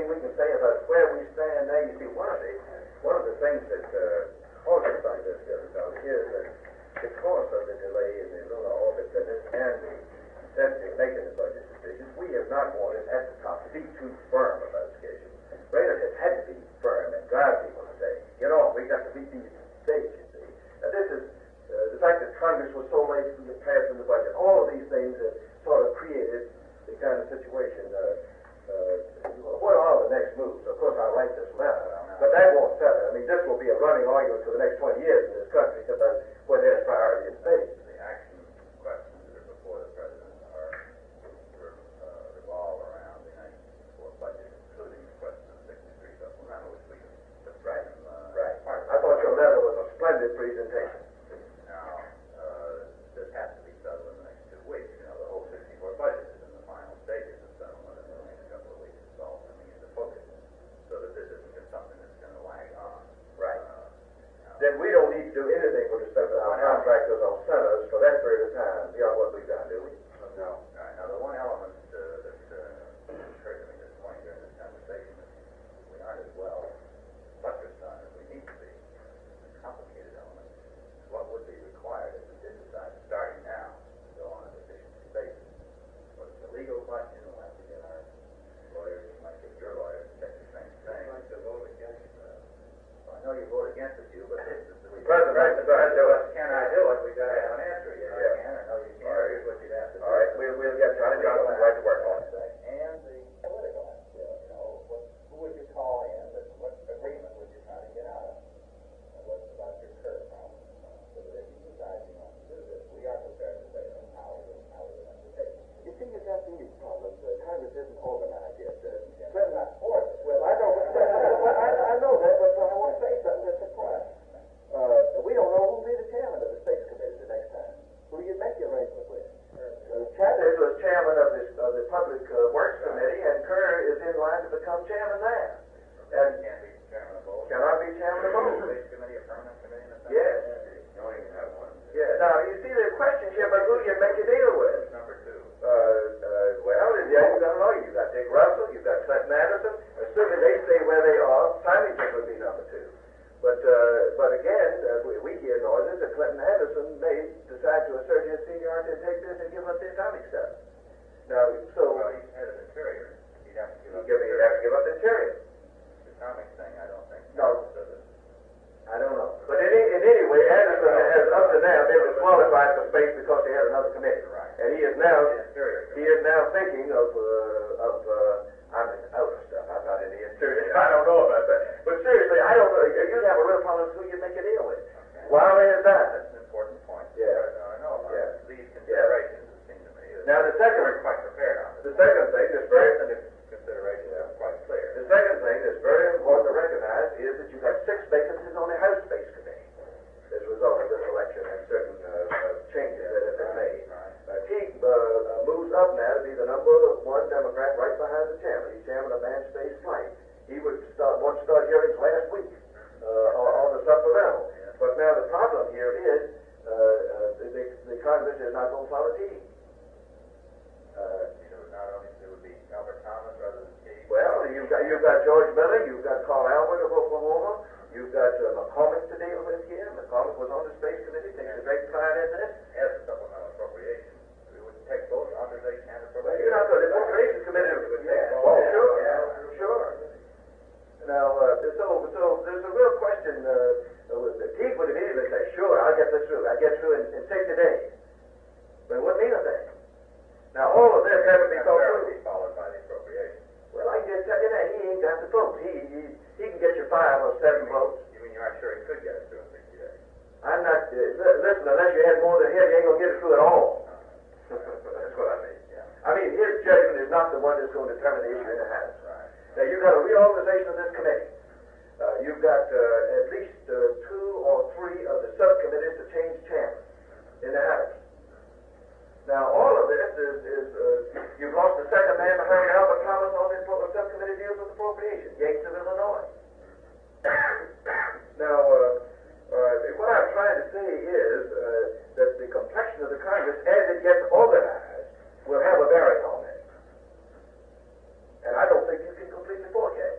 we can say about where we stand now, you see, one of the things that causes some of this difficulty is that because of the delay in the lunar orbit and the necessity of making the budget decisions, we have not wanted at the top to be too firm about schedules. Brainerd has had to be firm and drive people to say, get on, we got to meet these dates, you see. Now this is the fact that Congress was so late to get passed in the budget. All of these things have sort of created the kind of situation. What are the next moves? Of course, I write this letter, but that won't settle. I mean, this will be a running argument for the next 20 years in this country about what their priority in space. The action questions that are before the president revolve around the 1964 budget, including the question of the 63 supplemental, which we can Right. I thought your letter was a splendid presentation. Now, this has to be settled in the next 2 weeks. You know, the whole 64 budget is in the final stages of settlement in the next couple of weeks. It's all coming into focus, so that this isn't just something that's going to lag on. Right. Then we don't need to do anything with respect to our contractors or centers for that period of time beyond what we've done, do we? No. Right. Now, the one element that occurred to me this morning during this conversation is we aren't as well buttressed on as we need to be. A complicated element is what would be required if we did decide starting now to go on a deficiency basis. But it's a legal question. We'll have to get our lawyers, you might get your lawyers to check the same thing. I'd like to vote against that. Well, I know you vote against it, but this is the President, Can I do it? We've got to have an answer. Yes, I can, or no, you can't. Here's what you'd have to do. All right, we'll get Johnny Johnson right to work on it. And the political aspect, you know, who would you call in, and what agreement would you try to get out of? What's about your current problem? So that if you decide you want to do this, we are prepared to say how we're going to take it. You see, you've got these problems. Congress isn't organized yet. But not forced. Well, I know, I know that, but I want to say something that's important. We don't know who'll be the chairman of the Space Committee the next time. Who do you make the arrangement with? Chavez was chairman of the Public Works Committee, and Kerr is in line to become chairman there. And Can't be chairman of both. cannot be chairman of both. Space committee, a permanent committee, in the Senate? Yes. You only can have one. Yeah. Now, you see the question here about who do you make a deal with? Number 2. Well, yeah, you don't know. You've got Dick Russell, you've got Clinton Anderson. Assuming they stay where they are, Symington would be number 2. But again, we hear noises that Clinton Anderson may decide to assert his seniority and take this and give up the atomic stuff. Now, so Well, he's head of Interior. He'd have to give up he'd have to give up the interior. the atomic thing. I don't think. No. I don't know. But in any way, Anderson has up to now been disqualified for space because they had another committee. Right. And he is now Interior. thinking of I'm in outer stuff. I'm not in the interior. I don't know about that. But seriously, I don't know. You'd have a real problem with who you make a deal with. Okay. While there's that. That's an important point. Yeah. I know about Yeah. these considerations, it seems to me. Now, the second- we're quite prepared on The second thing that's very considerations are quite clear. The second thing that's very important to recognize is that you've got 6 vacancies on the House Space Committee as a result of this election and certain changes that have been made. Teague moves up now to be the number 1 Democrat right behind the chairman. He's chairman of Manned Space Flight. He would want to start hearings last week on the supplemental. But now the problem here is the Congress is not going to follow Teague. Not only it would be Albert Thomas rather than Teague. Well, you've got George Miller, you've got Carl Albert of Oklahoma, you've got McCormick to deal with here. McCormick was on the Space Committee, takes a great pride in this. As a supplemental appropriation, we would take both authorization and Well, appropriation. you're not going to, the Appropriations Committee would sure. Now, so there's a real question. Teague would immediately say, sure, I'll get this through. I'll get through in 60 days. But it wouldn't mean a thing. Now, all of this has to be Necessarily followed by the appropriation. Well, I can just tell you that he ain't got the votes. He can get you 5 or 7 votes. You mean you aren't sure he could get it through in 60 days? I'm not, listen, unless you had more than him, you ain't going to get it through at all. That's what I mean. Yeah. I mean, his judgment is not the one that's going to determine the issue in the House. Right. Now, you've got a reorganization of this committee. You've got at least 2 or 3 of the subcommittees to change chairman in the House. Now, all of this is you've lost the second man behind Albert Thomas on this subcommittee deals with appropriation, Yates of Illinois. Now, what I'm trying to say is that the complexion of the Congress, as it gets organized, will have a bearing on it. And I don't think you can completely forecast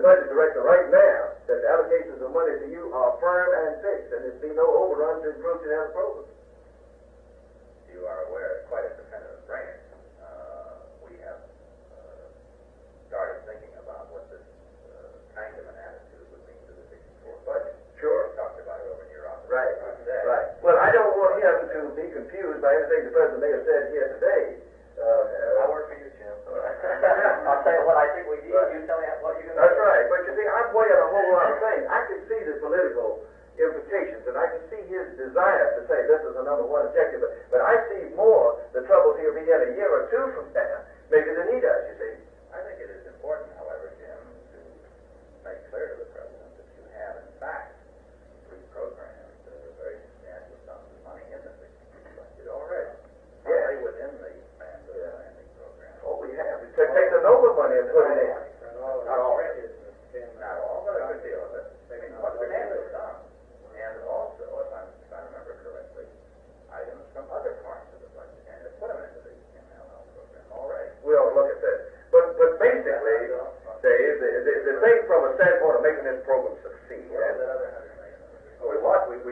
budget director right now that the allocations of money to you are firm and fixed, and there's been no overrun to improve the other programs. You are aware that quite a definitive branch, we have started thinking about what this kind of an attitude would mean to the 64 budget. Sure. We talked about it over in your office. Right, Today. right. Well, I don't want him to be confused by anything the President may have said here today. I'll work for you, Jim. I'll tell you what I think we need. Right. You tell me what you're going to do. That's right. But you see, I'm weighing a whole lot of things. I can see the political implications, and I can see his desire to say this is the number one objective. But I see more the troubles he'll be in a year or two from now, maybe than he does, you see. I think it is important, however, Jim, to make clear to the President that you have, in fact, reprogrammed very substantial sums of money in the 64 budget already. Yeah. Already within the landing program. Oh, we have. We take the NOVA money and put it in. Not all. Not all, but a good deal of it. I mean, what's been handled is done. And also, if I remember correctly, items from other parts of the budget, and to put them into the MLL program already. We ought to look at that. But basically, Dave, the thing from a standpoint of making this program succeed, What was and that other 100 million? we lost 120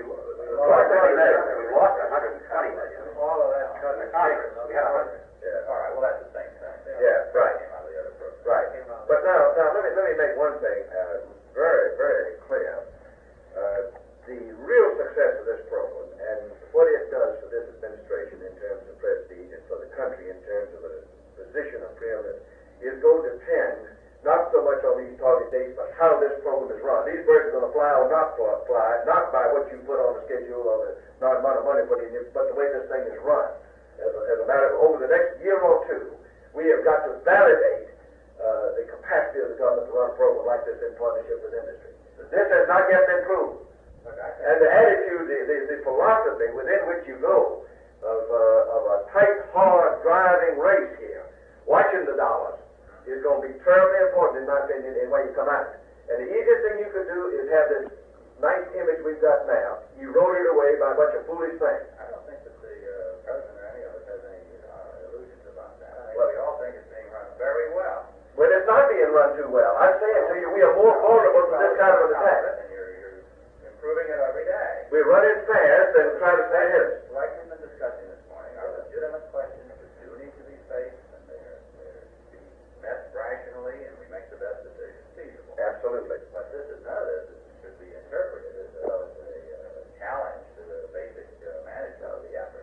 million. All of that cut In the Congress, we had 100. Yeah. All right, well, that's the same thing. Yeah, right. Came out of the other program. Right. But now let me make one thing very, very clear. The real success of this program and what it does for this administration in terms of prestige and for the country in terms of a position of preeminence is going to depend not so much on these target dates, but how this program is run. These birds are going to fly or not fly, not by what you put on the schedule or the amount of money put in, but the way this thing is run. As a matter of over the next year or two, we have got to validate the capacity of the government to run a program like this in partnership with industry. This has not yet been proved. And the attitude, the philosophy within which you go of a tight, hard driving race here, watching the dollars, is going to be terribly important, in my opinion, in when you come out. And the easiest thing you could do is have this nice image we've got now. You roll it away by a bunch of foolish things. I don't think that the President or any of us has any illusions about that. I think Well, we all think it's being run very well. But it's not being run too well. I'm saying to you, we are more vulnerable to this kind of an attack. And you're improving it every day. We're running fast and trying to stay ahead. Like we've been discussing this morning, are legitimate questions that do need to be faced, and they're to be met rationally, and we make the best decision feasible. Absolutely. But this is none of this should be interpreted as a challenge to the basic management of the effort.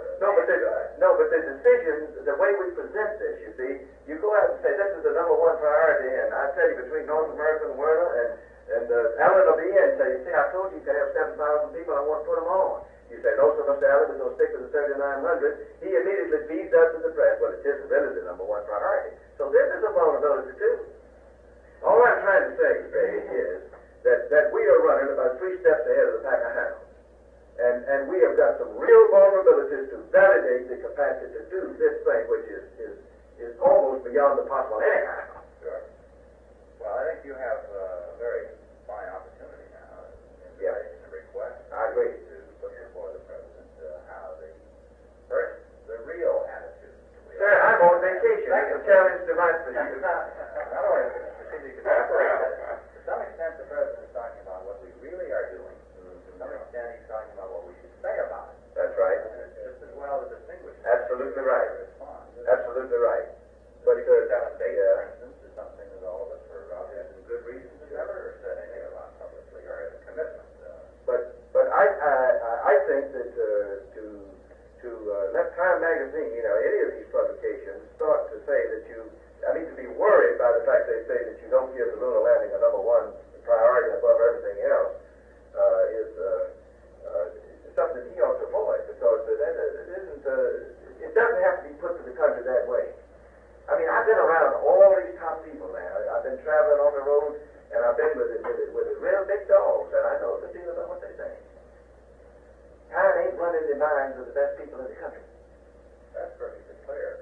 But the decisions, the way we present this, you see, you go out and say this is the number one priority, and I tell you between North America and Werner and Allen will be in, say, you see, I told you you could have 7,000 people, I want to put them on. You say, no, so Mr. Allen, we're going to stick to the 3,900. He immediately feeds up to the press. Well, it isn't really the number one priority. So this is a vulnerability too. All I'm trying to say today is that we are running about 3 steps ahead of the pack of hounds. And we have got some real vulnerabilities to validate the capacity to do this thing, which is almost beyond the possible anyhow. Sure. Well, I think you have a very fine opportunity now in raising the request. I agree. To put before the President how the real attitude. Sir, I'm on vacation. It's a challenge to my position. In other words, you can separate it. To some extent, the President is talking about what we really are doing. To some extent, he's talking about what we should say about it. That's right. And it's just as well to distinguish. Absolutely right. Response. Absolutely right. But 7 days, for instance, is something that all of us, for obvious and good reasons, have never said anything about publicly or as a commitment. But I think that to let Time Magazine, any of these publications start to say that to be worried by the fact they say that you don't give the lunar landing a number one priority above everything else is something that he ought to avoid, because it doesn't have to be put to the country that way. I mean, I've been around all these top people now. I've been traveling on the road, and I've been with the real big dogs, and I know the deal about what they say. Time ain't running the minds of the best people in the country. That's perfectly clear.